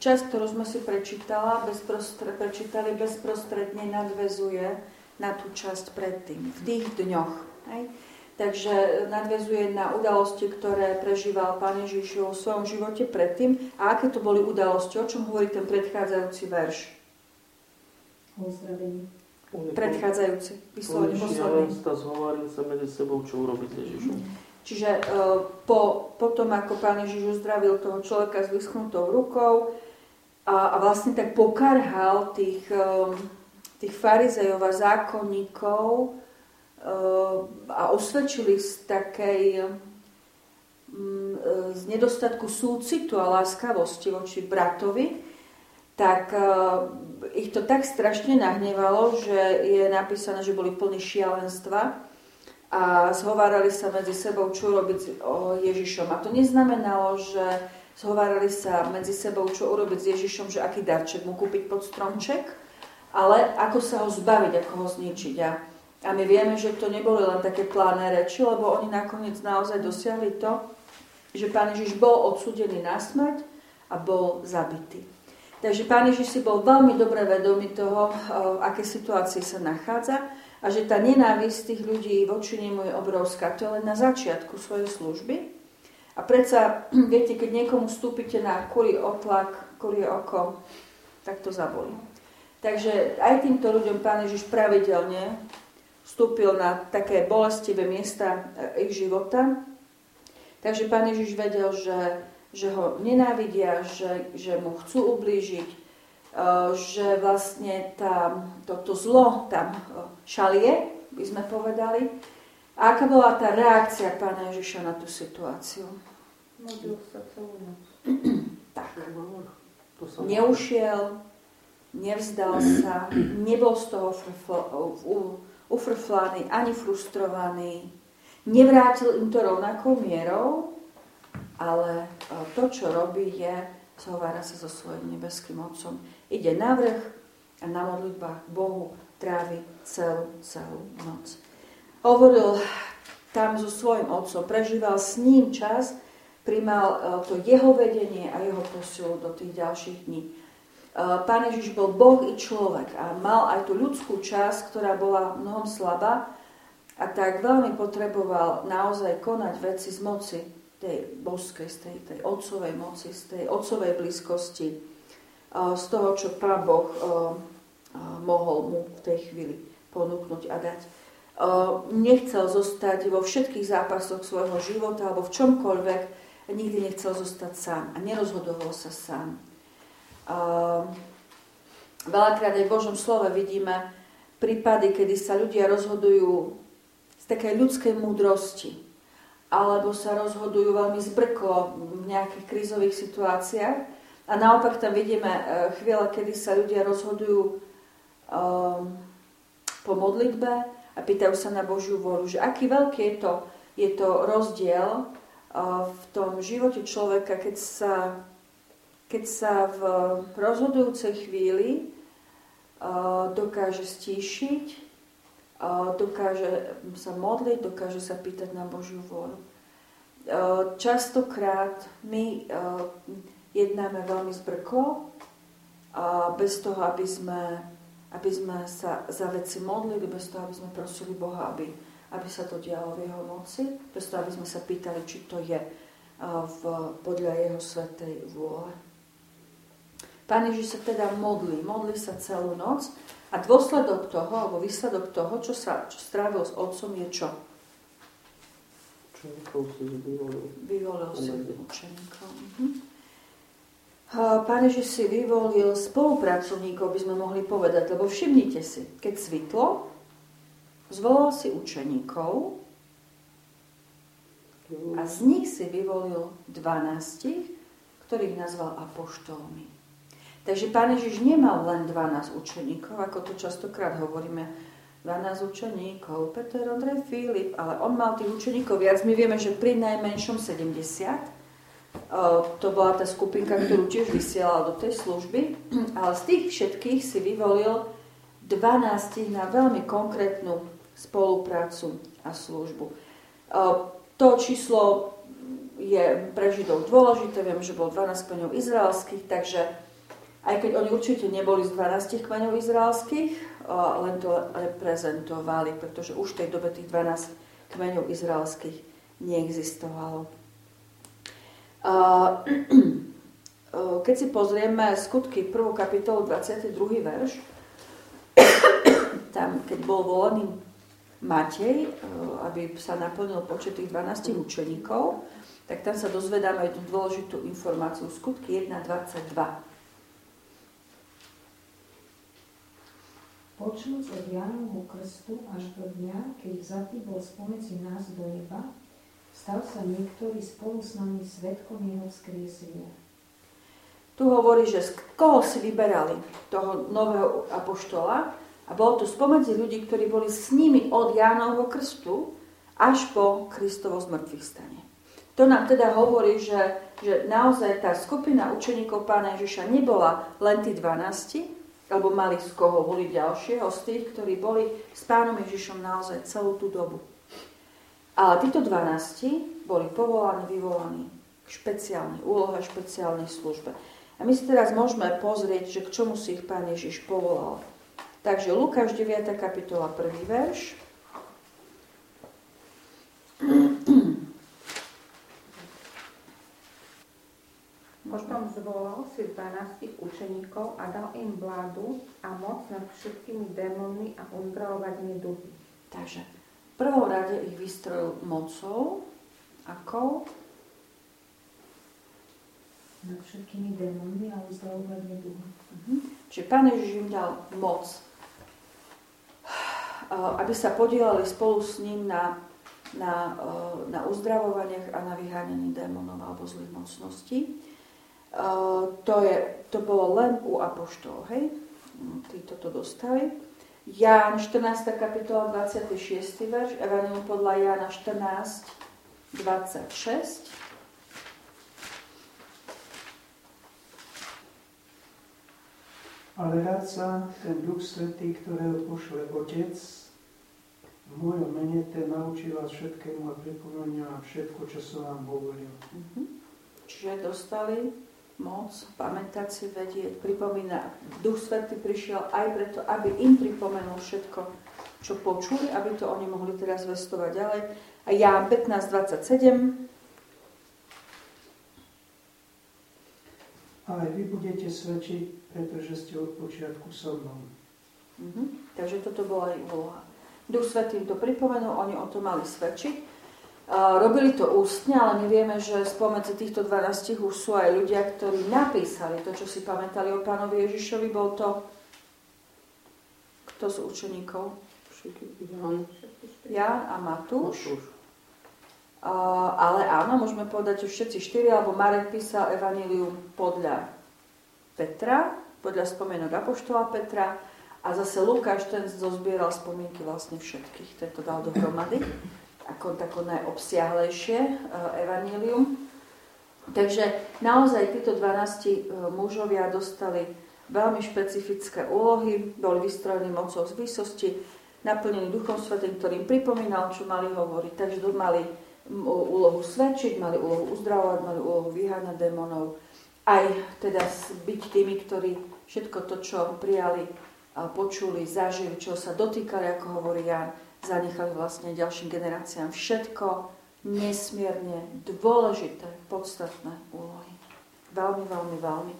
časť, ktorú sme si prečítali, bezprostredne nadväzuje na tú časť predtým, v tých dňoch. Hej? Takže nadväzuje na udalosti, ktoré prežíval Pán Ježiš vo svojom živote predtým. A aké to boli udalosti? O čom hovorí ten predchádzajúci verš? O uzdravení. Predchádzajúci, vyslovene posledný. Zhovorili sa medzi sebou, čo urobiť s Ježišom. Čiže po tom, ako Pán Ježiš uzdravil toho človeka s vyschnutou rukou a vlastne tak pokarhal tých farizejov a zákonníkov a osvedčili z z nedostatku súcitu a láskavosti voči bratovi, tak ich to tak strašne nahnevalo, že je napísané, že boli plní šialenstva a zhovárali sa medzi sebou, čo urobiť s Ježišom. A to neznamenalo, že zhovárali sa medzi sebou, čo urobiť s Ježišom, že aký darček mu kúpiť pod stromček, ale ako sa ho zbaviť, ako ho zničiť. A my vieme, že to neboli len také pláne reči, lebo oni nakoniec naozaj dosiahli to, že Pán Ježiš bol odsúdený na smrť a bol zabitý. Takže Pán Ježiš si bol veľmi dobre vedomý toho, v akej situácii sa nachádza a že tá nenávisť tých ľudí voči nemu je obrovská. To je len na začiatku svojej služby. A predsa, viete, keď niekomu vstúpite na kurý otlak, kurie oko, tak to zabolí. Takže aj týmto ľuďom Pán Ježiš pravidelne vstúpil na také bolestivé miesta ich života. Takže Pán Ježiš vedel, že ho nenávidia, že mu chcú ublížiť, že vlastne toto zlo tam šalie, by sme povedali. A aká bola tá reakcia Pána Ježiša na tú situáciu? Modlil sa celú noc. Tak. Neušiel, nevzdal sa, nebol z toho ufrflaný, ani frustrovaný. Nevrátil im to rovnakou mierou, ale to, čo robí, je, zhovára sa so svojím nebeským Otcom. Ide na vrch a na modlitbách Bohu trávi celú noc. Hovoril tam so svojím Otcom, prežíval s ním čas, primal to jeho vedenie a jeho posilu do tých ďalších dní. Pán Ježiš bol Boh i človek a mal aj tú ľudskú časť, ktorá bola mnohom slabá a tak veľmi potreboval naozaj konať veci z moci tej božskej, z tej otcovej moci, z tej otcovej blízkosti, z toho, čo Pán Boh mohol mu v tej chvíli ponúknuť a dať. Nechcel zostať vo všetkých zápasoch svojho života alebo v čomkoľvek, nikdy nechcel zostať sám a nerozhodoval sa sám. Veľakrát aj v Božom slove vidíme prípady, kedy sa ľudia rozhodujú z takej ľudskej múdrosti alebo sa rozhodujú veľmi zbrklo v nejakých krízových situáciách a naopak tam vidíme chvíle, kedy sa ľudia rozhodujú po modlitbe a pýtajú sa na Božiu vôľu, že aký veľký je to rozdiel v tom živote človeka, keď sa v rozhodujúcej chvíli dokáže stíšiť, dokáže sa modliť, dokáže sa pýtať na Božiu vôľu. Častokrát my jednáme veľmi zbrklo, bez toho, aby sme sa za veci modlili, bez toho, aby sme prosili Boha, aby sa to dialo v jeho moci, bez toho, aby sme sa pýtali, či to je podľa jeho svätej vôle. Pán Ježiš sa teda modlí sa celú noc a dôsledok toho, alebo výsledok toho, čo strávil s Otcom, je čo? Učeníkov si vyvolil si učeníkov. Pán Ježiš si vyvolil spolupracovníkov, by sme mohli povedať, lebo všimnite si, keď svitlo, zvolal si učeníkov a z nich si vyvolil 12, ktorých nazval apoštolmi. Takže Pán Ježiš nemal len 12 učeníkov, ako to častokrát hovoríme, 12 učeníkov, Peter, Ondrej, Filip, ale on mal tých učeníkov viac. My vieme, že pri najmenšom 70. To bola tá skupinka, ktorú tiež vysielal do tej služby, ale z tých všetkých si vyvolil 12 na veľmi konkrétnu spoluprácu a službu. To číslo je pre Židov dôležité, viem, že bol 12 kmeňov izraelských, takže Aj keď oni určite neboli z 12 kmeňov izraelských, len to reprezentovali, pretože už v tej dobe tých 12 kmeňov izraelských neexistovalo. Keď si pozrieme Skutky 1. kapitolu 22. verš, tam, keď bol volený Matej, aby sa naplnil počet tých 12 učeníkov, tak tam sa dozvedáme jednu dôležitú informáciu. Skutky 1.22. Počnúc od Jánovho krstu až do dňa, keď vzatý bol spomedzi nás do neba, stal sa niektorý spolu s nami svedkom jeho vzkriesenia. Tu hovorí, že z koho si vyberali toho nového apoštola a bolo to spomedzi ľudí, ktorí boli s nimi od Jánovho krstu až po Kristovo zmŕtvychvstanie. To nám teda hovorí, že naozaj tá skupina učeníkov Pána Ježiša nebola len tí 12, alebo mali z koho voliť ďalšieho z tých, ktorí boli s Pánom Ježišom naozaj celú tú dobu. Ale títo 12 boli povolaní, vyvolaní k špeciálnej úlohe, špeciálnej službe. A my si teraz môžeme pozrieť, že k čomu si ich Pán Ježiš povolal. Takže Lukáš 9. kapitola 1. verš. Potom zvolal si 12 učeníkov a dal im vládu a moc nad všetkými démonmi a uzdravovať neduhy. Takže v prvom rade ich vystrojil mocou. Akou? Nad všetkými démonmi a uzdravovať neduhy. Čiže Pán Ježiš im dal moc, aby sa podielali spolu s ním na uzdravovaniach a na vyháňaní démonov alebo zlých mocností. To bolo len u apoštolov, hej? Títo to dostali. Ján 14. kapitola 26. verš, Evangelium podľa Jána 14, 26. Ale rád sa ten Duch Svätý, ktorého pošle Otec, v mojom mene ten naučí vás všetkému a pripomenia vám všetko, čo som vám hovoril. Čiže dostali moc, pamätať si, vedieť, pripomína. Duch Svätý prišiel aj preto, aby im pripomenul všetko, čo počuli, aby to oni mohli teraz zvestovať ďalej. A Ján 15.27. Ale vy budete svedčiť, pretože ste od počiatku so mnou. Takže toto bola ich úloha. Duch Svätý im to pripomenul, oni o tom mali svedčiť. Robili to ústne, ale my vieme, že spomedzi týchto 12 už sú aj ľudia, ktorí napísali to, čo si pamätali o Pánovi Ježišovi. Bol to kto z učeníkov? Ján a Matúš. Ale áno, môžeme povedať, že všetci 4, alebo Marek písal Evanjelium podľa Petra, podľa spomienok apoštola Petra, a zase Lukáš ten zozbieral spomienky vlastne všetkých, ten to dal dohromady ako tako najobsiahlejšie evanjelium. Takže naozaj títo 12 mužovia dostali veľmi špecifické úlohy, boli vystrojení mocou z výsosti, naplnení Duchom Svätým, ktorým pripomínal, čo mali hovoriť. Takže mali úlohu svedčiť, mali úlohu uzdravovať, mali úlohu vyháňať démonov, aj teda byť tými, ktorí všetko to, čo prijali, počuli, zažili, čo sa dotýkali, ako hovorí Ján, zanechali vlastne ďalším generáciám všetko nesmierne dôležité, podstatné úlohy. Veľmi, veľmi, veľmi.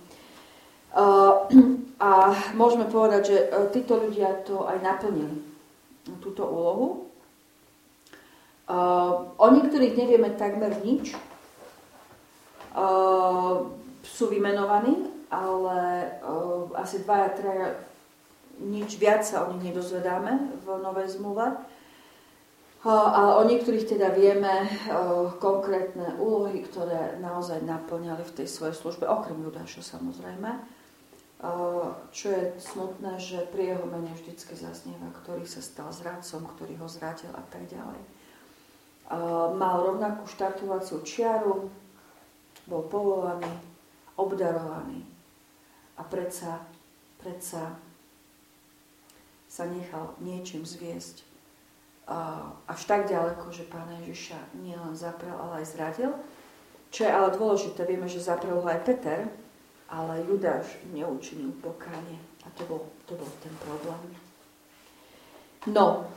A môžeme povedať, že títo ľudia to aj naplnili, túto úlohu. O niektorých nevieme takmer nič. Sú vymenovaní, ale asi 2-3 nič viac sa o nich nedozvedáme v Novej zmluve. Ale o niektorých teda vieme konkrétne úlohy, ktoré naozaj naplňali v tej svojej službe, okrem Judáša samozrejme. Čo je smutné, že pri jeho mene vždycky zaznieva, ktorý sa stal zradcom, ktorý ho zradil a tak ďalej. Mal rovnakú štartovaciu čiaru, bol povolaný, obdarovaný a predsa sa nechal niečím zviesť až tak ďaleko, že Pána Ježiša nielen zaprel, ale aj zradil. Čo je ale dôležité, vieme, že zaprel ho aj Peter, ale Judáš neučinil pokánie. A to bol ten problém. No,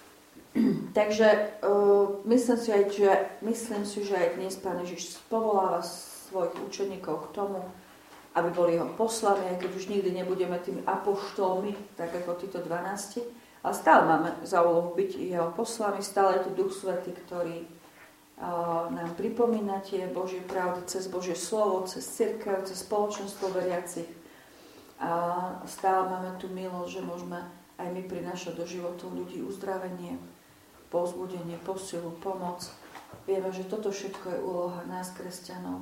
takže myslím si, že aj dnes Pán Ježiš povoláva svojich učeníkov k tomu, aby boli jeho poslami, aj keď už nikdy nebudeme tými apoštolmi, tak ako títo 12, ale stále máme za úlohu byť jeho poslami, stále je tu Duch Svätý, ktorý nám pripomína tie Božie pravdy cez Božie slovo, cez cirkev, cez spoločenstvo veriacich. A stále máme tu milosť, že môžeme aj my prinášať do životov ľudí uzdravenie, povzbudenie, posilu, pomoc. Vieme, že toto všetko je úloha nás, kresťanov.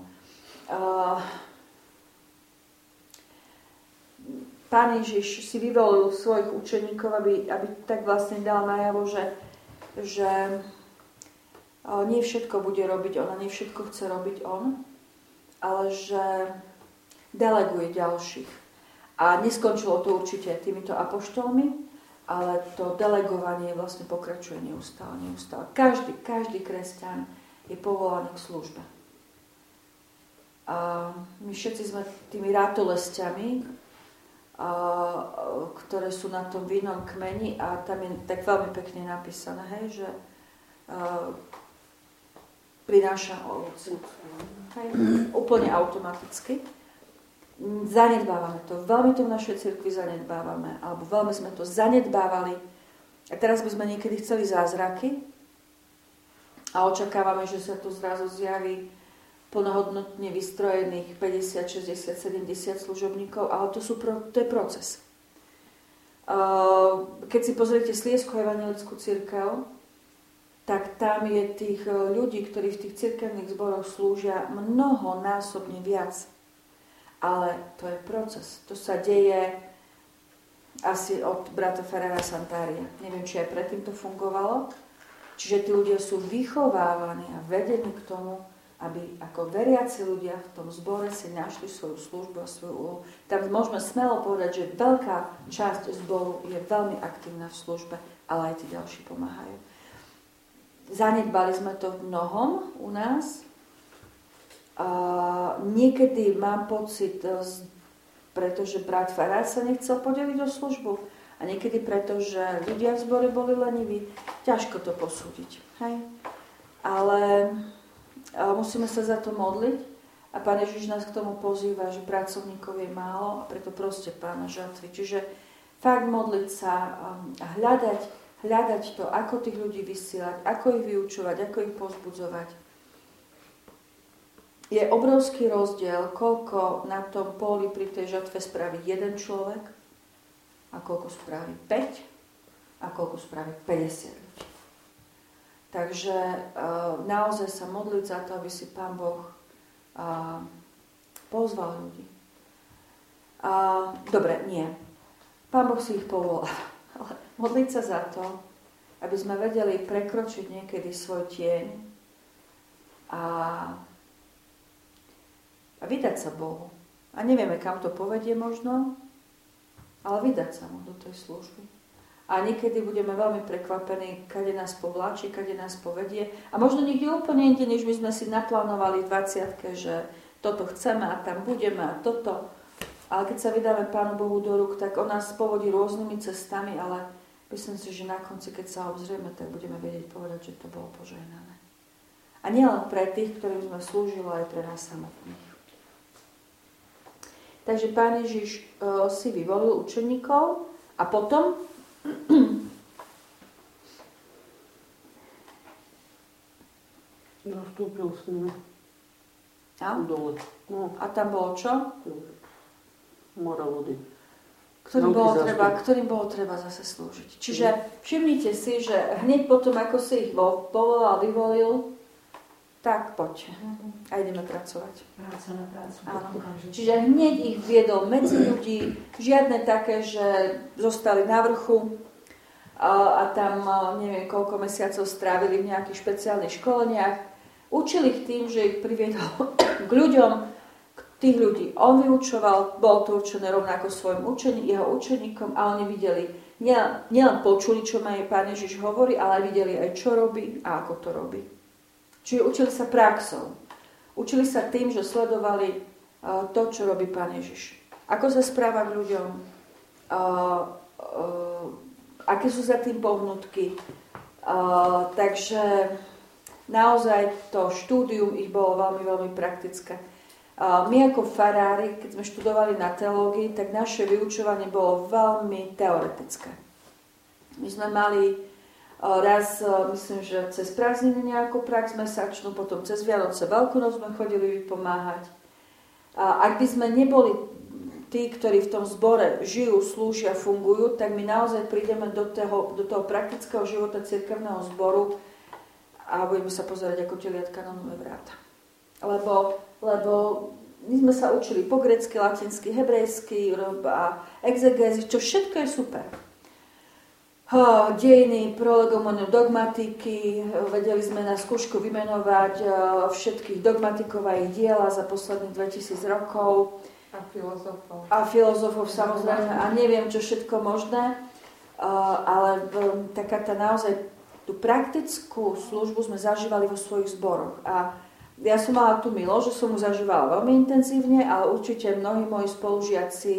Pán Ježiš si vyvolil svojich učeníkov, aby tak vlastne dal najavo, že nie všetko bude robiť on a nie všetko chce robiť on, ale že deleguje ďalších. A neskončilo to určite týmito apoštolmi, ale to delegovanie vlastne pokračuje neustále. Každý kresťan je povolaný k službe. A my všetci sme tými ratolesťami, ktoré sú na tom vinnom kmeni a tam je tak veľmi pekne napísané, hej, že prináša ovocie. Úplne automaticky. Zanedbávame to. Veľmi to v našej cirkvi zanedbávame. Alebo veľmi sme to zanedbávali. A teraz by sme niekedy chceli zázraky a očakávame, že sa tu zrazu zjaví plnohodnotne vystrojených 50, 60, 70 služobníkov, ale to je proces. Keď si pozriete Sliesku evangelickú cirkev, tak tam je tých ľudí, ktorí v tých cirkevných zboroch slúžia mnohonásobne viac. Ale to je proces. To sa deje asi od brata Ferrara Santária. Neviem, či aj predtým to fungovalo. Čiže tí ľudia sú vychovávaní a vedení k tomu, aby ako veriaci ľudia v tom zbore si našli svoju službu a svoju úlohu. Tam môžeme smelo povedať, že veľká časť zboru je veľmi aktívna v službe, ale aj tí ďalší pomáhajú. Zanedbali sme to v mnohom u nás. Niekedy mám pocit, pretože brat Farár sa nechcel podeliť o službu a niekedy preto, že ľudia v zbore boli leniví. Ťažko to posúdiť. Hej? Ale musíme sa za to modliť a Pán Ježiš nás k tomu pozýva, že pracovníkov je málo a preto proste Pána žatvy. Čiže fakt modliť sa a hľadať to, ako tých ľudí vysielať, ako ich vyučovať, ako ich povzbudzovať. Je obrovský rozdiel, koľko na tom poli pri tej žatve spraví jeden človek a koľko spraví 5 a koľko spraví 50 ľudí. Takže naozaj sa modliť za to, aby si Pán Boh pozval ľudí. Dobre, nie. Pán Boh si ich povolal. Ale modliť sa za to, aby sme vedeli prekročiť niekedy svoj tieň a vydať sa Bohu. A nevieme, kam to povedie možno, ale vydať sa mu do tej služby. A niekedy budeme veľmi prekvapení, kade nás povláči, kade nás povedie. A možno niekde úplne inde, než by sme si naplánovali v 20-ke, že toto chceme a tam budeme a toto. Ale keď sa vydáme Pánu Bohu do rúk, tak on nás povodí rôznymi cestami, ale myslím si, že na konci, keď sa obzrieme, tak budeme vedieť povedať, že to bolo požehnané. A nielen pre tých, ktorým sme slúžili, ale aj pre nás samotných. Takže Pán Ježiš si vyvolil učeníkov a potom nastúpil s nimi dole. No. A tam bolo čo? Mora vody. Ktorým bolo treba zase slúžiť. Čiže všimnite si, že hneď potom, ako si ich povolal, vyvolil, tak poďte. A ideme pracovať. Práca na prácu. Áno. Čiže hneď ich viedol medzi ľudí, žiadne také, že zostali na vrchu a tam neviem koľko mesiacov strávili v nejakých špeciálnych školeniach. Učil ich tým, že ich priviedol k ľuďom, tých ľudí on vyučoval, bol to určené rovnako svojim jeho učeníkom a oni videli, nielen počuli, čo Pán Ježiš hovorí, ale videli aj, čo robí a ako to robí. Čiže učili sa praxou. Učili sa tým, že sledovali to, čo robí Pán Ježiš. Ako sa správa k ľuďom, aké sú za tým pohnutky. Takže naozaj to štúdium ich bolo veľmi, veľmi praktické. My ako farári, keď sme študovali na teológii, tak naše vyučovanie bolo veľmi teoretické. My sme mali raz, myslím, že cez prázdniny nejakú prax mesačnú, potom cez Vianoce Veľkonoc sme chodili vypomáhať. Ak by sme neboli tí, ktorí v tom zbore žijú, slúžia, fungujú, tak my naozaj prídeme do toho praktického života cirkevného zboru a budeme sa pozerať ako teliatka na nové vráta. Lebo my sme sa učili po grécky, latinsky, hebrejsky a exegézy, čo všetko je super. Dejiny, prolegomonu, dogmatiky, vedeli sme na skúšku vymenovať všetkých dogmatikov a ich diela za posledných 2000 rokov. A filozofov samozrejme. A neviem, čo všetko možné. Ale taká tá naozaj tú praktickú službu sme zažívali vo svojich zboroch. A ja som mala tú milosť, že som ju zažívala veľmi intenzívne, ale určite mnohí moji spolužiaci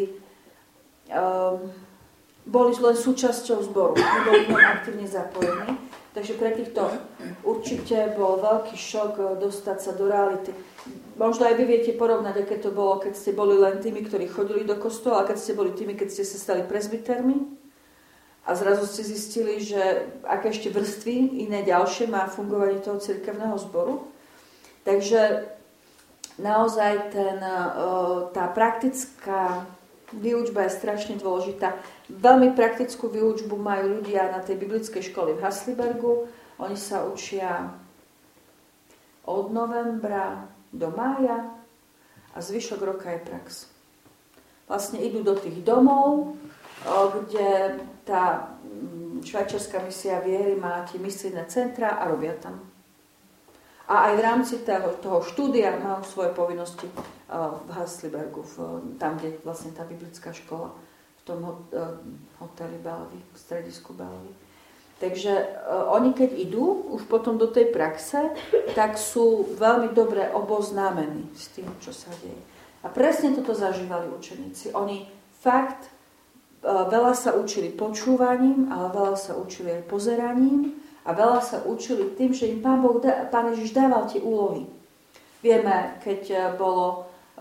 boli len súčasťou zboru, neboli tam aktívne zapojení. Takže pre týchto určite bol veľký šok dostať sa do reality. Možno aj vy viete porovnať, aké to bolo, keď ste boli len tými, ktorí chodili do kostola, a keď ste boli tými, keď ste sa stali presbytermi. A zrazu ste zistili, že aké ešte vrstvy iné ďalšie má fungovanie toho cirkevného zboru. Takže naozaj tá praktická výučba je strašne dôležitá. Veľmi praktickú výučbu majú ľudia na tej biblickej škole v Haslibergu. Oni sa učia od novembra do mája a zvyšok roka je prax. Vlastne idú do tých domov, kde tá švajčiarska misia viery má tie misijné centra a robia tam. A aj v rámci toho štúdia mám svoje povinnosti v Haslibergu, tam, kde vlastne tá biblická škola, v tom hoteli Bellevue, v stredisku Bellevue. Takže oni, keď idú už potom do tej praxe, tak sú veľmi dobre oboznámení s tým, čo sa deje. A presne toto zažívali učeníci. Oni fakt veľa sa učili počúvaním, ale veľa sa učili aj pozeraním a veľa sa učili tým, že im Pán Ježiš dával tie úlohy. Vieme, keď bolo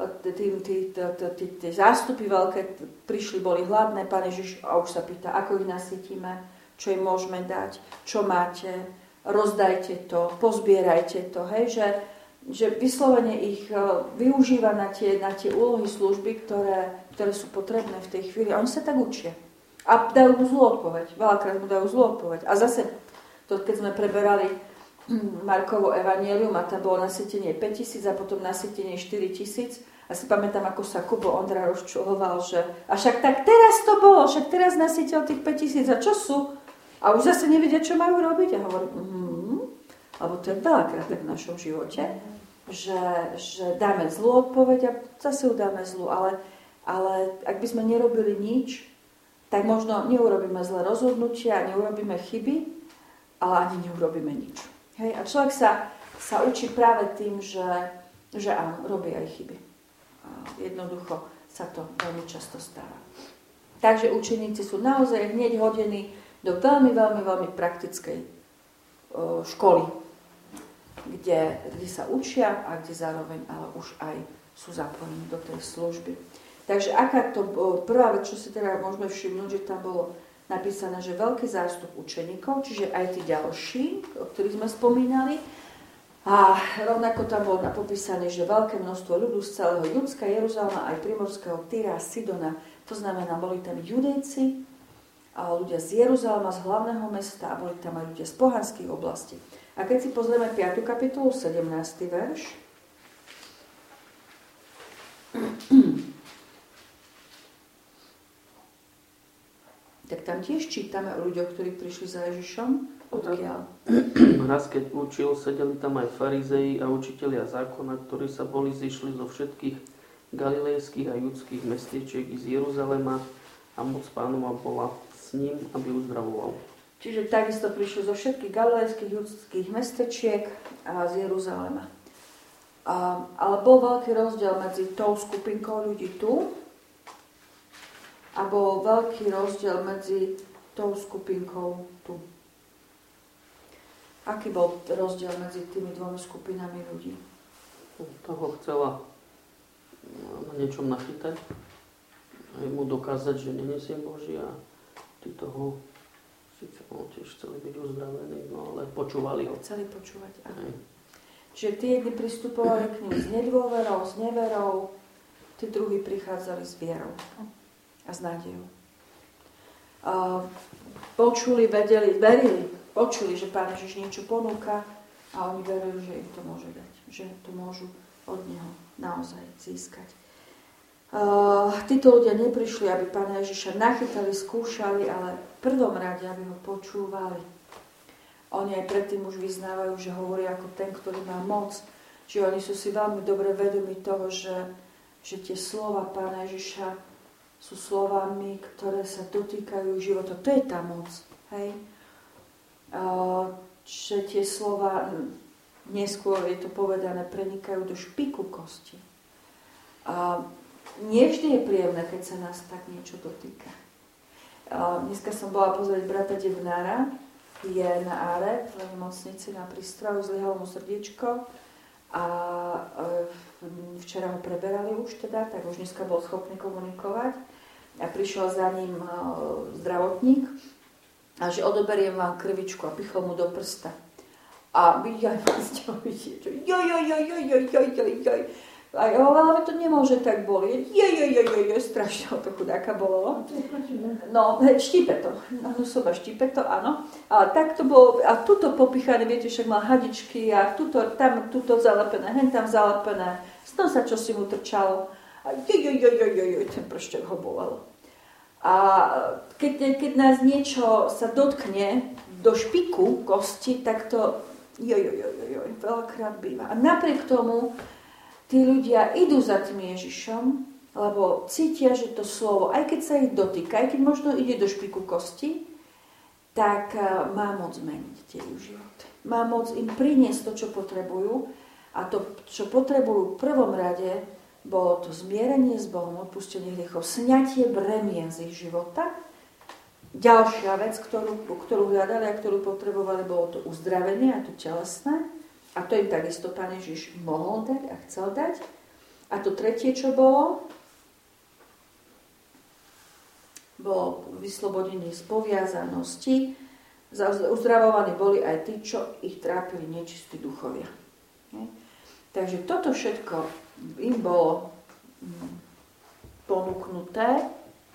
tie zástupy veľké prišli, boli hladné, Pán Ježiš a už sa pýta, ako ich nasytíme, čo im môžeme dať, čo máte, rozdajte to, pozbierajte to, hej, že vyslovene ich využíva na tie úlohy služby, ktoré sú potrebné v tej chvíli. Oni sa tak učia. A dajú mu zlú odpoveď. Veľakrát mu dajú zlú odpoveď. A zase, to, keď sme preberali Markovo evanjelium a tam bolo nasytenie 5000 a potom nasytenie 4000. A si pamätám, ako sa Kubo Ondra rozčuloval, že a však tak teraz to bolo, však teraz nasytil tých 5000 a čo sú? A už zase nevedia, čo majú robiť. A hovorím, lebo to je veľakrát tak v našom živote, že dáme zlú odpoveď a zase ju dáme zlú. Ale ak by sme nerobili nič, tak možno neurobíme zlé rozhodnutia, neurobíme chyby, ale ani neurobíme nič. Hej? A človek sa učí práve tým, že áno, robí aj chyby. A jednoducho sa to veľmi často stáva. Takže učeníci sú naozaj hneď hodení do veľmi, veľmi, veľmi praktickej školy, kde sa učia a kde zároveň ale už aj sú zapojení do tej služby. Takže aká to prvá vec, čo si teda môžeme všimnúť, že tam bolo napísané, že veľký zástup učeníkov, čiže aj tí ďalší, o ktorých sme spomínali. A rovnako tam bolo popísané, že veľké množstvo ľudí z celého Judska, Jeruzalema, aj primorského Týra, Sidona. To znamená, boli tam Judejci, a ľudia z Jeruzalema, z hlavného mesta a boli tam aj ľudia z pohanských oblastí. A keď si pozrieme 5. kapitolu, 17. verš, tak tam tiež čítame o ľuďoch, ktorí prišli za Ježišom. Odkiaľ? Raz, keď učil, sedeli tam aj farizei a učitelia zákona, ktorí sa boli zišli zo všetkých galilejských a judských mestiečiek z Jeruzalema a moc Pánova bola s ním, aby uzdravoval. Čiže takisto prišli zo všetkých galilejských judských mestečiek a z Jeruzalema. Ale bol veľký rozdiel medzi tou skupinkou ľudí tu a bol veľký rozdiel medzi tou skupinkou tu. Aký bol rozdiel medzi tými dvomi skupinami ľudí? Toho chcela na niečom nachytať a mu dokázať, že nie je syn Boží a tí toho síce tiež chceli byť uzdravení, no ale počúvali ho. Chceli počúvať, áno. Čiže tí jedni pristupovali k ním s nedôverou, s neverou, tí druhí prichádzali s vierou a s nádejou. Počuli, vedeli, verili, počuli, že Pán Ježiš niečo ponúka a oni verili, že im to môže dať, že to môžu od Neho naozaj získať. Títo ľudia neprišli, aby Pána Ježiša nachytali, skúšali, ale v prvom rade, aby ho počúvali. Oni aj predtým už vyznávajú, že hovoria ako ten, ktorý má moc. Čiže oni sú si veľmi dobre vedomi toho, že tie slova Pána Ježiša sú slovami, ktoré sa dotýkajú života. To je tá moc. Hej? Že tie slova, neskôr je to povedané, prenikajú do špiku kosti. Nevždy je príjemné, keď sa nás tak niečo dotýka. Dneska som bola pozrieť brata Debnára, je na áre v nemocnici na prístroju, zlyhalo mu srdiečko a včera ho preberali už teda, tak už dneska bol schopný komunikovať a prišiel za ním zdravotník a že odoberiem vám krvičku a pichol mu do prsta. A vidia aj vlastne vidieť, že joj. A ja ale to nemôže tak bolieť. Strašne to chudáka bolelo. No, štípe to. Nosoba štípe to, áno. Ale tak to bolo, a tuto popichané, viete, však mal hadičky a tuto zalepené, hen tam zalepené. Z toho sa čosi mu trčalo. A ten prštek ho bolelo. A keď nás niečo sa dotkne do špiku kosti, tak to veľakrát býva. A napriek tomu tí ľudia idú za tým Ježišom, lebo cítia, že to slovo, aj keď sa ich dotýka, aj keď možno ide do špiku kosti, tak má moc zmeniť tie ich životy. Má moc im priniesť to, čo potrebujú. A to, čo potrebujú v prvom rade, bolo to zmierenie s Bohom, odpustenie hriechov, sňatie bremien z ich života. Ďalšia vec, ktorú hľadali a ktorú potrebovali, bolo to uzdravenie, a to telesné. A to im takisto Pán Ježiš mohol dať a chcel dať. A to tretie, čo bolo vyslobodenie z poviazanosti. Uzdravovaní boli aj tí, čo ich trápili nečistí duchovia. Takže toto všetko im bolo ponúknuté.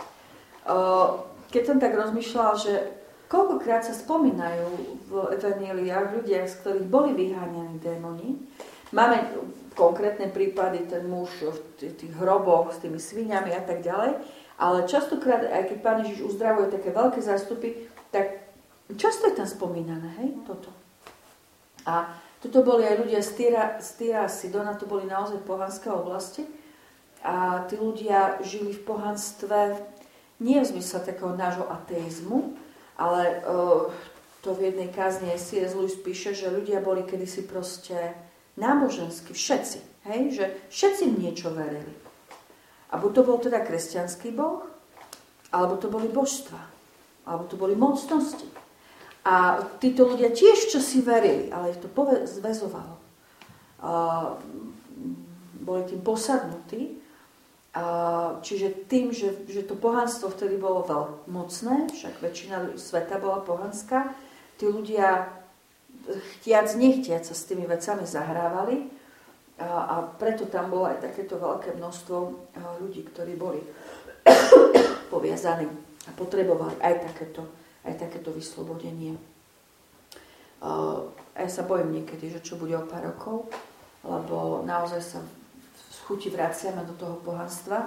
Keď som tak rozmýšľala, že koľkokrát sa spomínajú v evanjeliách ľudia, z ktorých boli vyháňaní démoni. Máme konkrétne prípady, ten muž v tých hroboch s tými sviňami a tak ďalej, ale častokrát, aj keď Pán Ježiš uzdravuje také veľké zástupy, tak často je tam spomínané, hej, toto. A toto boli aj ľudia z Týra a Sidona, to boli naozaj pohanské oblasti a tí ľudia žili v pohanstve nie v zmysle takého nášho ateizmu, ale to v jednej kázni C.S. Lewis píše, že ľudia boli kedysi proste náboženskí, všetci. Hej? Že všetci v niečo verili. A buď to bol teda kresťanský boh, alebo to boli božstva, alebo to boli mocnosti. A títo ľudia tiež čosi verili, ale ich to zväzovalo. Boli tým posadnutí. Čiže tým, že to pohanstvo vtedy bolo veľmi mocné, však väčšina sveta bola pohanská, tí ľudia nechtiac sa s tými vecami zahrávali a preto tam bolo aj takéto veľké množstvo ľudí, ktorí boli poviazaní a potrebovali aj takéto vyslobodenie. Ja sa bojím niekedy, že čo bude o pár rokov, lebo naozaj sa chuti vraciame do toho pohanstva.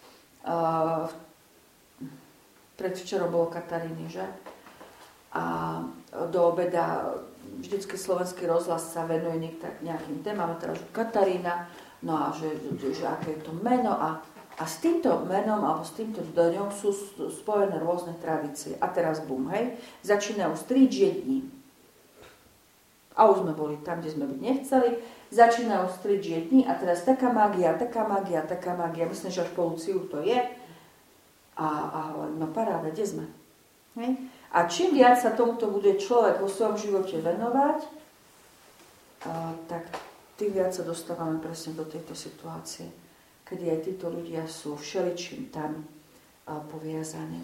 Predvčerom bolo Kataríny, že? A do obeda vždycky slovenský rozhlas sa venuje nejakým témam, teraz Katarína, no a že aké je to meno a s týmto menom alebo s týmto dňom sú spojené rôzne tradície. A teraz bum, hej, začínajú striť jedním. A už sme boli tam, kde sme byť nechceli. Začínajú striť dni a teraz taká mágia. Myslím, že až po Luciu to je. A no paráda, kde sme? Hej? A čím viac sa tomuto bude človek vo svojom živote venovať, tak tým viac sa dostávame presne do tejto situácie, kedy aj títo ľudia sú všeličím tam poviazaní.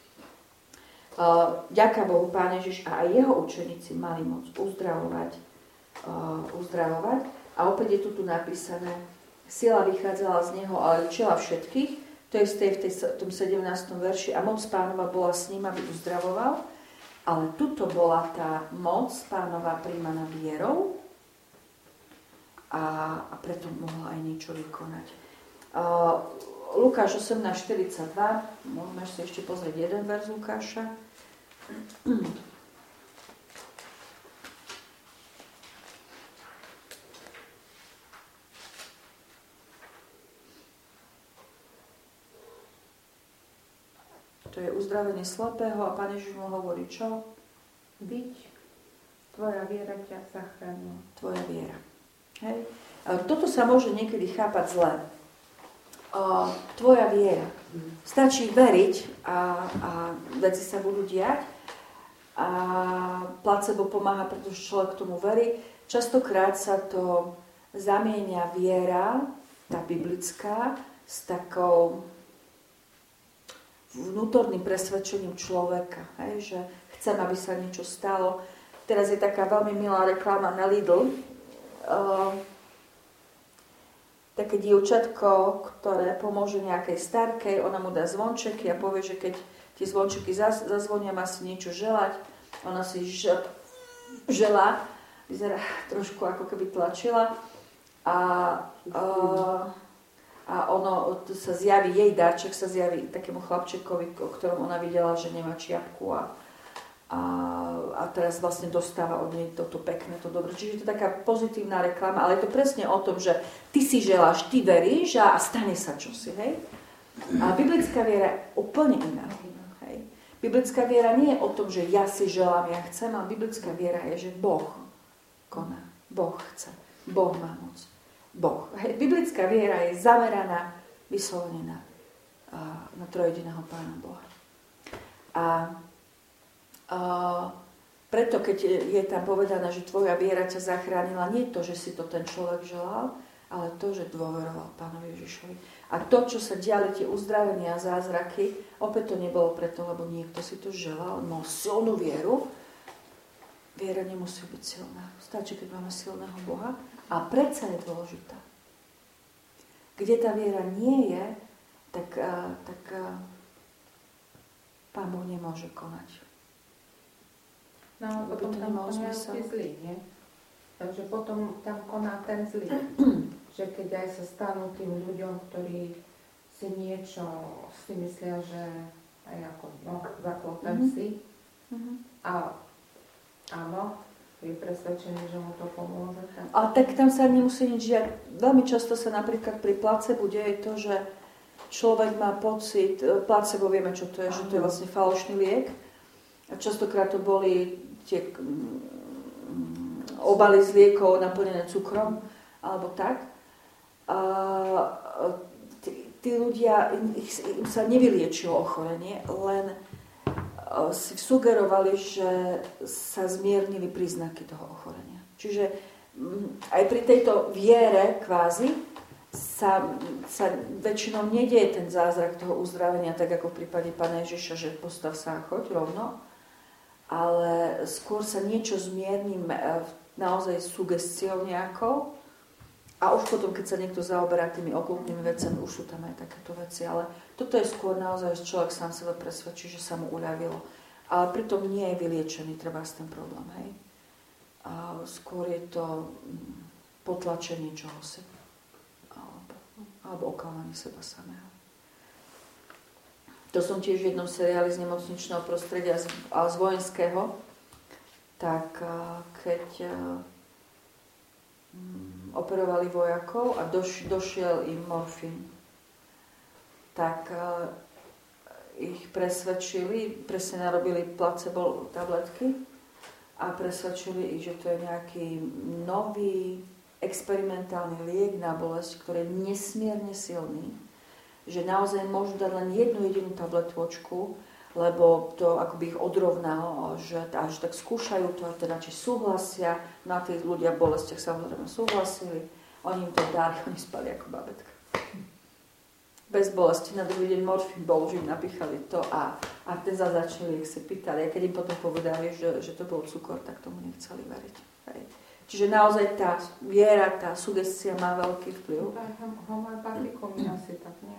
Ďaká Bohu, Pán Ježiš a aj jeho učeníci mali moc uzdravovať. A opäť je tu napísané, sila vychádzala z neho, ale liečila všetkých. To je v tom 17. verši. A moc Pánova bola s ním, aby uzdravoval. Ale tuto bola tá moc Pánova príjmaná vierou a preto mohla aj niečo vykonať. Lukáš 18.42, môžeme si ešte pozrieť jeden verz Lukáša. To je uzdravenie slepého a Pán Ježiš mu hovorí čo? Byť, tvoja viera ťa zachránila. Tvoja viera. Hej. Toto sa môže niekedy chápať zle. Tvoja viera. Stačí veriť a veci sa budú diať a placebo pomáha, pretože človek tomu verí. Častokrát sa to zamieňa viera, tá biblická, s takou vnútorným presvedčením človeka, hej, že chcem, aby sa niečo stalo. Teraz je taká veľmi milá reklama na Lidl. Také dievčatko, ktoré pomôže nejakej starkej, ona mu dá zvončeky a povie, že keď tie zvončeky zazvonia, má si niečo želať. Ona si želá, vyzerá trošku ako keby tlačila a ono sa zjaví, jej darček sa zjaví takému chlapčekovi, o ktorom ona videla, že nemá čiapku a teraz vlastne dostáva od nej toto pekné, to dobré. Čiže to je taká pozitívna reklama, ale je to presne o tom, že ty si želáš, ty veríš a stane sa čosi, hej? A biblická viera je úplne iná. Hej? Biblická viera nie je o tom, že ja si želám, ja chcem, ale biblická viera je, že Boh koná, Boh chce, Boh má moc. Boh. Hej. Biblická viera je zameraná vyslovene na trojediného Pána Boha. A preto, keď je tam povedané, že tvoja viera ťa zachránila, nie to, že si to ten človek želal, ale to, že dôveroval Pánovi Ježišovi. A to, čo sa diali, tie uzdravenia a zázraky, opäť to nebolo preto, lebo niekto si to želal, mal silnú vieru. Viera nemusí byť silná. Stačí, keď máme silného Boha. A predsa je dôležitá. Kde tá viera nie je, tak Pán Boh nemôže konať. No, ale potom tam konajú tie zlí, nie? Takže potom tam koná ten zlý. Že keď aj sa stanú tým ľuďom, ktorí si niečo si myslia, že aj ako, zaklotem si. A áno, je presvedčený, že mu to pomôže. A tak tam sa nemusí nič žiať. Veľmi často sa napríklad pri placebo deje to, že človek má pocit, placebo vieme, čo to je, že to je vlastne falošný liek. A častokrát to boli tie obaly z liekov naplnené cukrom, alebo tak. A tí ľudia, im sa nevyliečilo ochorenie, len si sugerovali, že sa zmiernili príznaky toho ochorenia. Čiže aj pri tejto viere kvázi sa väčšinou nedieje ten zázrak toho uzdravenia, tak ako v prípade Pána Ježiša, že postav sa a choď rovno, ale skôr sa niečo zmierni naozaj sugestiou nejakou a už potom, keď sa niekto zaoberá tými okultnými vecami, už sú tam aj takéto veci, ale toto je skôr naozaj, že človek sám seba presvedčí, že sa mu uľavilo. Ale pritom nie je vyliečený, treba s ten problém, hej. A skôr je to potlačenie čohosi. Alebo oklamanie seba samého. To som tiež v jednom seriáli z nemocničného prostredia a z vojenského. Tak keď operovali vojakov a došiel im morfín, tak ich presvedčili, presne narobili placebo tabletky a presvedčili ich, že to je nejaký nový experimentálny liek na bolesť, ktorý je nesmierne silný, že naozaj môžu dať len jednu jedinú tabletvočku, lebo to akoby ich odrovnalo, že až tak skúšajú to, teda či súhlasia, no a tí ľudia v bolestiach samozrejme súhlasili, oni im to dali, oni spali ako babetka. Bez bolesti, na druhý deň morfín bol, že im napíchali to a ten začali, ich si pýtali, a keď im potom povedali, že to bol cukor, tak tomu nechceli veriť. Hej. Čiže naozaj tá viera, tá sugestia má veľký vplyv. Homeopatikom je asi tak, nie?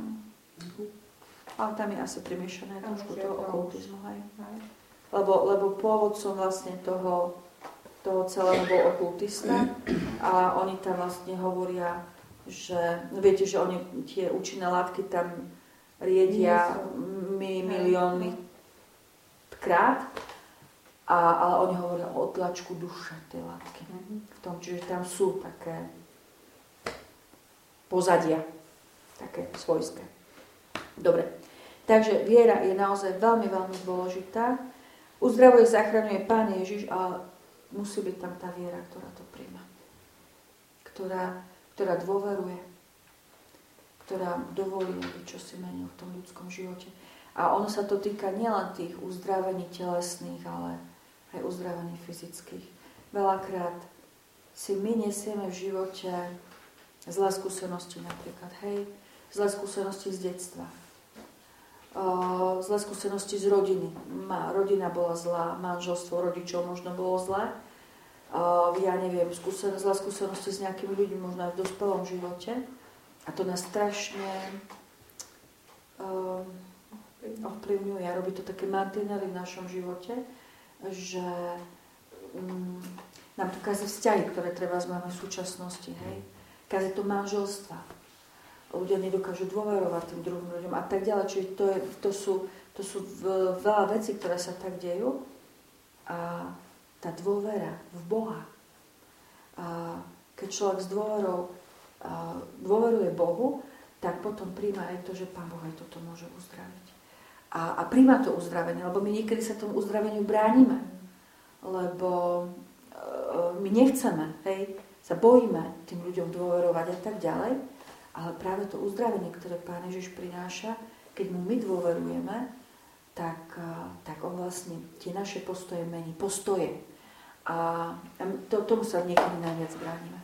Ale tam je asi primiešané trošku toho okultizmu. Lebo pôvodcom vlastne toho celého bol okultista a oni tam vlastne hovoria, že viete, že oni tie účinné látky tam riedia miliónmi krát, ale oni hovoria o odtlačku duše tej látky. V tom, čiže tam sú také pozadia, také svojské. Dobre, takže viera je naozaj veľmi, veľmi dôležitá. Uzdravuje, zachraňuje Pán Ježiš, ale musí byť tam tá viera, ktorá to príjma. Ktorá dôveruje, ktorá dovolí, aby čo si menil v tom ľudskom živote. A ono sa to týka nielen tých uzdravení telesných, ale aj uzdravení fyzických. Veľakrát si my nesieme v živote zlé skúsenosti napríklad, zlé skúsenosti z detstva. Zlé skúsenosti z rodiny. Rodina bola zlá, manželstvo rodičov možno bolo zlé. Ja neviem, zlé skúsenosti s nejakými ľuďmi možno aj v dospelom živote. A to nás strašne ovplyvňuje a robí to také mantinely v našom živote, že nám to kazí vzťahy, ktoré treba máme v súčasnosti. Kazí to manželstva. Ľudia nedokážu dôverovať tým druhým ľuďom a tak ďalej. Čiže to sú veľa vecí, ktoré sa tak dejú. A tá dôvera v Boha. A keď človek s dôverou dôveruje Bohu, tak potom príjma aj to, že Pán Boh aj toto môže uzdraviť. A príjma to uzdravenie, lebo my niekedy sa tomu uzdraveniu bránime. Lebo my nechceme, sa bojíme tým ľuďom dôverovať a tak ďalej. Ale práve to uzdravenie, ktoré Pán Ježiš prináša, keď mu my dôverujeme, tak on vlastne tie naše postoje mení. Postoje. A tomu sa niekedy najviac bránime.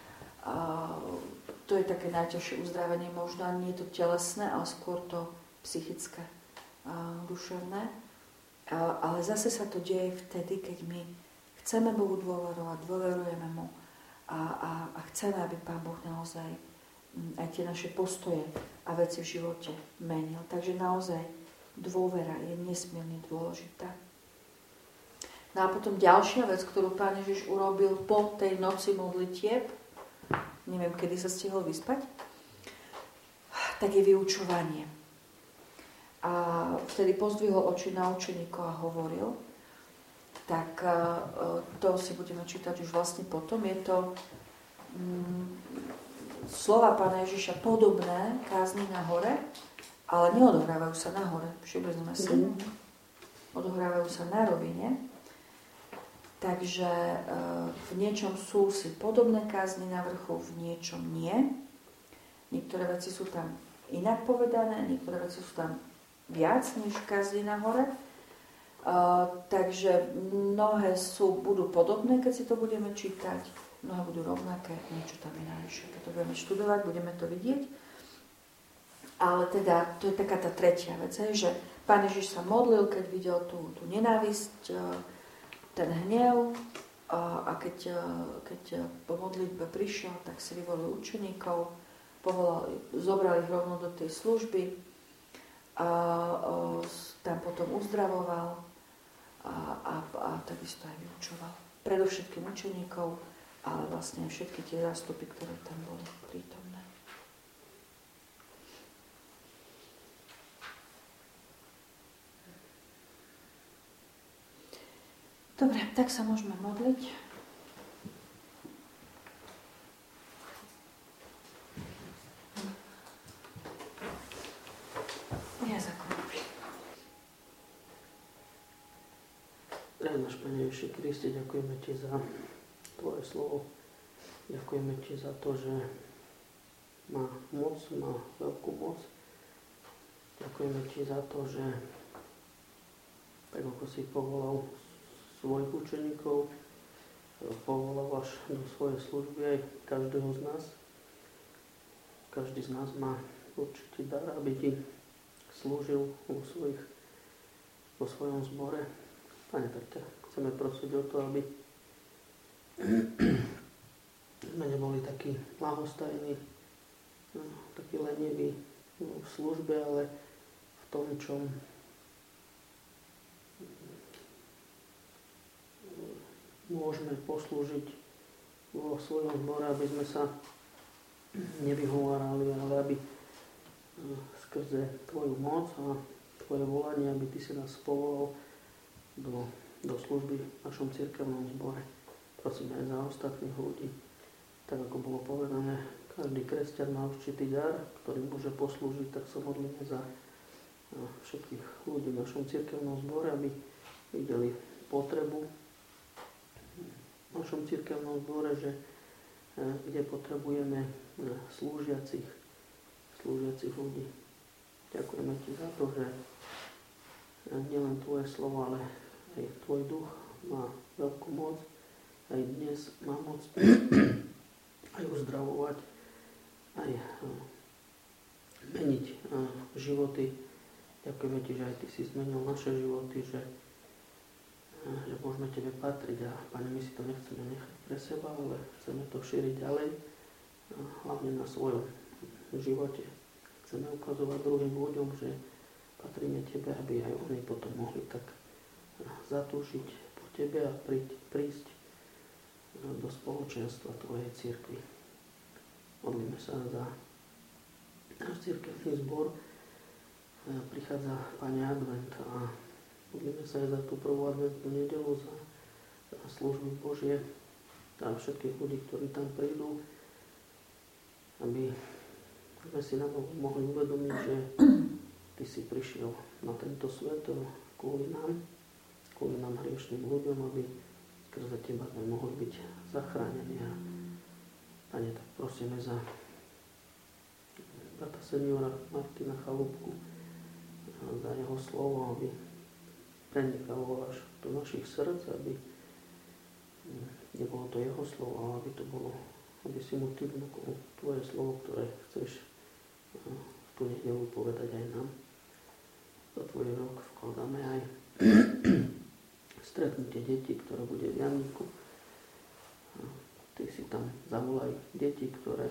To je také najťažšie uzdravenie, možno ani nie je to telesné, ale skôr to psychické, duševné. Ale zase sa to deje vtedy, keď my chceme Bohu dôverovať, dôverujeme mu a chceme, aby Pán Boh naozaj aj tie naše postoje a veci v živote menil. Takže naozaj dôvera je nesmierne dôležitá. No a potom ďalšia vec, ktorú Pán Ježiš urobil po tej noci modlitieb, neviem, kedy sa stihol vyspať, tak je vyučovanie. A vtedy pozdvihol oči na učeníkov a hovoril, tak to si budeme čítať už vlastne potom. Je to slova Pána Ježiša podobné kázni na hore, ale neodohrávajú sa na hore. Všimli sme si. Odohrávajú sa na rovine. Takže v niečom sú si podobné kázni na vrchu, v niečom nie. Niektoré veci sú tam inak povedané, niektoré veci sú tam viac než kázni na hore. Takže mnohé budú podobné, keď si to budeme čítať. Mnohé budú rovnaké, niečo tam je navyše. Keď to budeme študovať, budeme to vidieť. Ale teda, to je taká tá tretia vec, že Pán Ježiš sa modlil, keď videl tú nenávisť, ten hnev a keď po modlitbe prišiel, tak si vyvolil učeníkov, zobral ich rovno do tej služby a tam potom uzdravoval a takisto aj vyučoval. Predovšetkým učeníkov, ale vlastne všetky tie zástupy, ktoré tam boli prítomné. Dobre, tak sa môžeme modliť. Drahý náš Pane Ježiši Kriste, ďakujeme Ti za Tvoje slovo. Ďakujeme Ti za to, že má moc, má veľkú moc. Ďakujeme Ti za to, že tak ako si povolal svojich učeníkov, povolávaš do svojej služby aj každého z nás. Každý z nás má určitý dar, aby Ti slúžil vo svojom zbore. Pane, tak ťa chceme prosiť o to, aby sme neboli takí ľahostajní, takí leniví v službe, ale v tom, čom môžeme poslúžiť vo svojom zbore, aby sme sa nevyhovárali, ale aby skrze Tvoju moc a Tvoje volanie, aby Ty si nás povolal do služby v našom cirkevnom zbore. Prosíme aj za ostatných ľudí. Tak ako bolo povedané, každý kresťan má určitý dar, ktorý môže poslúžiť, tak sa modlíme za všetkých ľudí v našom cirkevnom zbore, aby videli potrebu v našom cirkevnom zbore, že kde potrebujeme slúžiacich ľudí. Ďakujeme Ti za to, že nielen Tvoje slovo, ale aj Tvoj duch má veľkú moc. Aj dnes má moc aj uzdravovať, aj meniť životy. Ďakujeme Ti, že aj Ty si zmenil naše životy, že môžeme Tebe patriť. A Pane, my si to nechceme nechať pre seba, ale chceme to šíriť ďalej, hlavne na svojom živote. Chceme ukazovať druhým ľuďom, že patríme Tebe, aby aj oni potom mohli tak zatúžiť po Tebe a prísť do spoločenstva Tvojej cirkvi. Modlíme sa za náš cirkevný zbor. Prichádza Pane Advent a modlíme sa aj za tú prvú adventnú nedeľu, za služby Božie a všetkých ľudí, ktorí tam prídu, aby sme si na novo mohli uvedomiť, že Ty si prišiel na tento svet kvôli nám hriešným ľuďom, aby skrze Teba sme mohli byť zachránení. A Pane, tak prosíme za brata seniora Martina Chalúbku, za jeho slovo, aby prenikalo až do našich srdc, aby nebolo to jeho slovo, ale aby si mu Ty vnúkol Tvoje slovo, ktoré chceš v tú nedeľu povedať aj nám. Za Tvoj rok vkladáme aj stretnutie detí, ktoré bude v Janníku. Ty si tam zavolaj deti, ktoré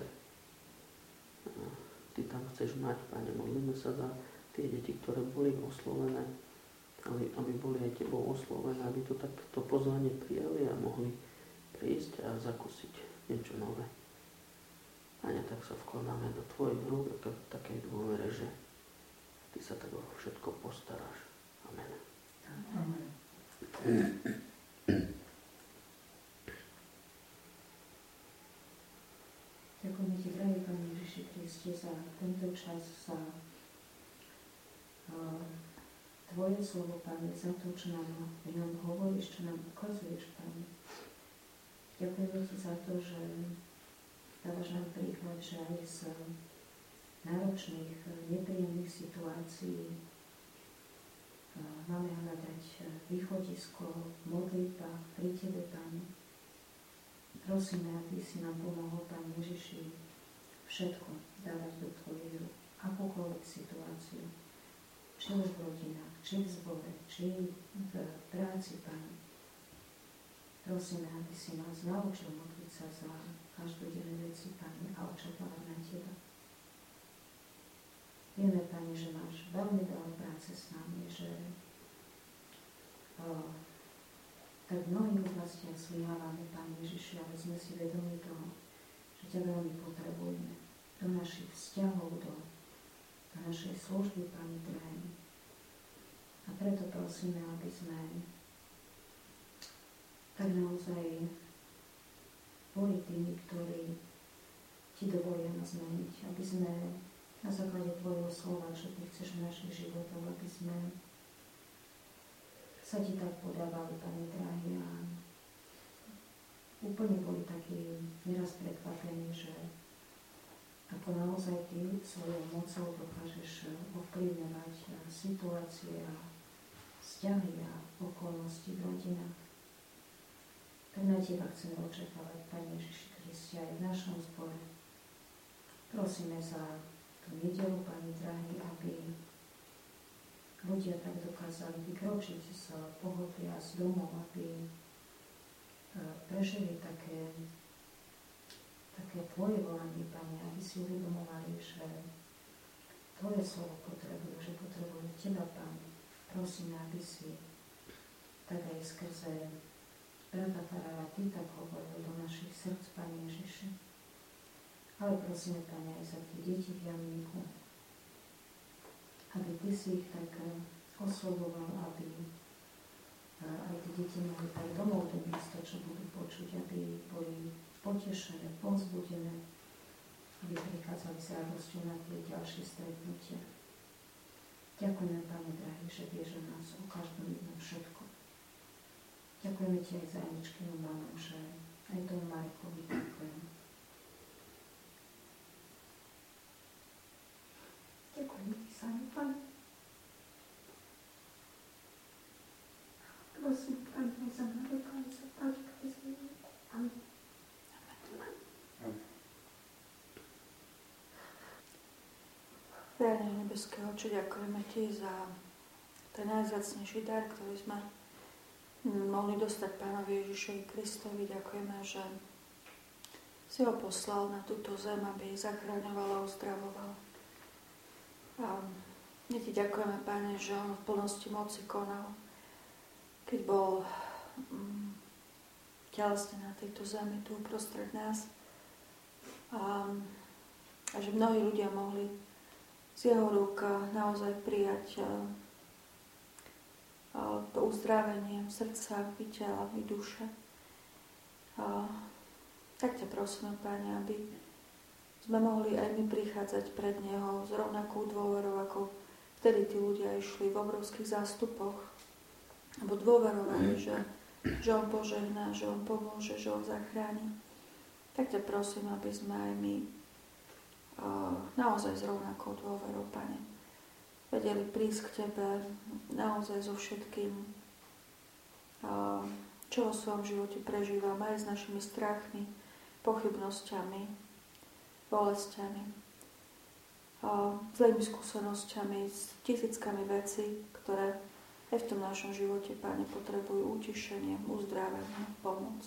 Ty tam chceš mať, Pane. Modlíme sa za tie deti, ktoré boli oslovené, aby boli aj Tebou oslovené, aby to takto pozvanie prijali a mohli prísť a zakúsiť niečo nové. Pane, tak sa vkladáme do Tvojich rúk v takej dôvere, že Ty sa tak o všetko postaráš. Amen. Amen. Ďakujem Ti, drahý Pane Ježiši Kriste, za tento čas, za Tvoje slovo, Pane, za to, čo nám v ňom hovoríš, čo nám ukazuješ, Pane. Ďakujem Ti za to, že dávaš nám príklad, že aj z náročných, nepríjemných situácií máme hľadať východisko, modlitba pri Tebe, Pane. Prosíme, aby si nám pomohol, Pane Ježiši, všetko dávať do Tvojich rúk, akúkoľvek situáciu, či už v rodinách, či v zbore, či v práci, Pane. Prosíme, aby si nás naučil modliť sa za každodenné veci, Pane, a očakávať na Teba. Vieme, Pane, že máš veľmi veľa práce s nami, že tak v mnohých oblastiach zlyhávame, Pane Ježiši, ale sme si vedomi toho, že ťa veľmi potrebujeme do našich vzťahov, do našej služby, Pane drahý. A preto prosíme, aby sme tak naozaj boli tými, ktorí Ti dovolia nás zmeniť, aby sme na základe Tvojho slova, čo Ty chceš v našich životoch, aby sme sa ti tak podávali, Pane drahý, a úplne boli takí neraz prekvapení, že ako naozaj ty svojou mocou dokážeš ovplyvňovať situácie a vzťahy a okolnosti v rodinách. Tak na teba chceme očakávať, Pane Ježiši Kriste, aj v našom zbore. Prosíme za tú nedeľu, Pane drahý, aby ľudia tak dokázali vykročiť z pohodlia, z domov, aby prežili také tvoje volanie, Pane, aby si uvedomovali, že tvoje slovo potrebujú, že potrebujú teba, Pane. Prosíme, aby si tak aj skrze brata farára ty tak hovoril do našich srdc, Pane Ježiši. Ale prosíme, Pane, aj za tie deti v Jamníku, aby ty si ich tak oslovoval, aby aj tie deti mohli tak domov do miesta, čo budú počuť, aby boli potešené, povzbudené, aby prichádzali s radosťou na tie ďalšie stretnutia. Ďakujeme, Pane drahý, že vieš o nás, o každom jednom všetko. Ďakujeme ti aj za Aničkinu mamu, že aj tomu Markovi ďakujem. Ďakujem ti sami, Pane. Prosím, Pane, aj za Marka, aj za Paťka, aj za Janku. Amen. Páne nebeského Oče, ďakujeme ti za ten najvzácnejší dar, ktorý sme mohli dostať Pánovi Ježišovi Kristovi. Ďakujeme, že si ho poslal na túto zem, aby zachraňoval a uzdravoval. A my ti ďakujeme, Páne, že on v plnosti moci konal, keď bol telesne na tejto zemi, tu uprostred nás. A že mnohí ľudia mohli z jeho rúk naozaj prijať to uzdravenie srdca, i tela, i duše. Tak ťa prosíme, Páne, aby sme mohli aj my prichádzať pred Neho s rovnakou dôverou, ako vtedy tí ľudia išli v obrovských zástupoch, alebo dôverovali, že on požehná, že on pomôže, že on zachráni. Tak ťa prosím, aby sme aj my naozaj s rovnakou dôverou, Pane, vedeli prísť k Tebe naozaj so všetkým, čo vo svojom živote prežívame, aj s našimi strachmi, pochybnosťami, bolestiami, zlými skúsenosťami, s tisíckami vecí, ktoré aj v tom našom živote, Pane, potrebujú utišenie, uzdravenie, pomoc.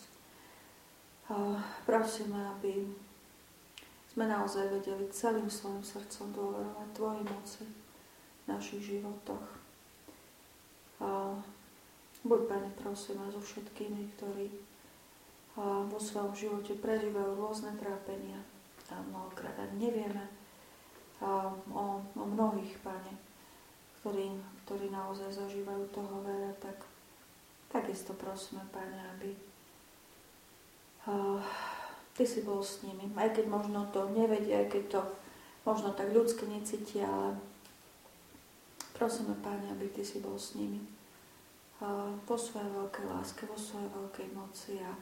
Prosíme, aby sme naozaj vedeli celým svojim srdcom dôverovať Tvojej moci v našich životoch. Buď, Pane, prosíme, so všetkými, ktorí vo svojom živote prežívajú rôzne trápenia. A mnohokrát ani nevieme o mnohých, Pane, ktorí naozaj zažívajú toho veľa, tak takisto prosíme, Pane, aby Ty si bol s nimi. Aj keď možno to nevedia, aj keď to možno tak ľudsky necítia, ale prosíme, Pane, aby Ty si bol s nimi. Vo svojej veľkej láske, vo svojej veľkej moci a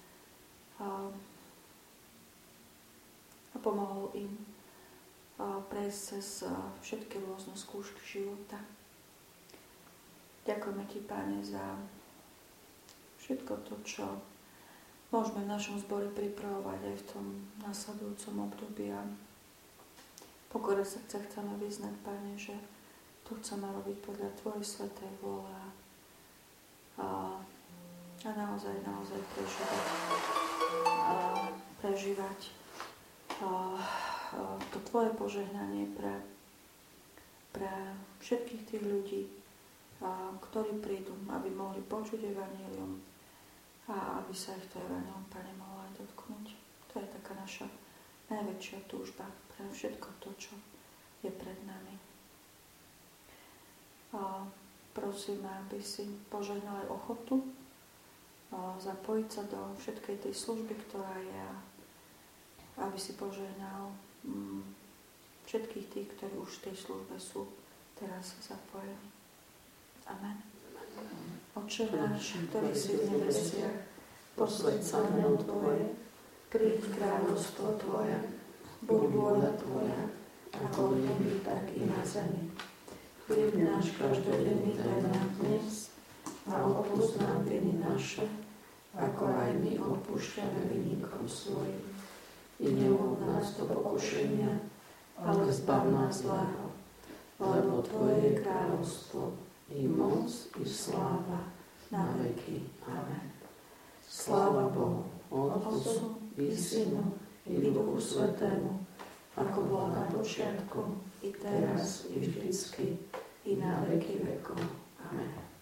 pomohol im prejsť cez všetky rôzne skúšky života. Ďakujeme Ti, Pane, za všetko to, čo môžeme v našom zbore pripravovať aj v tom nasledujúcom období. A pokore srdca chceme vyznať, Pane, že to chceme robiť podľa Tvojej svätej vôle a naozaj prežívať to Tvoje požehnanie pre všetkých tých ľudí, ktorí prídu, aby mohli počuť evanjelium a aby sa ich to evanjelium, Pane, mohlo aj dotknúť. To je taká naša najväčšia túžba pre všetko to, čo je pred nami. Prosíme, aby si požehnal aj ochotu zapojiť sa do všetkej tej služby, ktorá je, aby si požehnal všetkých tých, ktorí už v tej službe sú teraz zapojení. Amen. Otče náš, ktorý si v nebesiach, posväť sa meno Tvoje, príď kráľovstvo Tvoje, buď vôľa Tvoja, ako v nebi, tak i na zemi. Chlieb náš každodenný daj nám dnes a odpusť nám viny naše, ako aj my odpúšťame vinníkom svojim. I neuvod nás do pokušenia, ale zbav nás zlého, lebo Tvoje je kráľovstvo, i moc, i sláva, na veky. Amen. Sláva Bohu, Otcu, i Synu, i Duchu Svätému, ako bolo na počiatku, i teraz, i vždycky, i na veky vekov. Amen.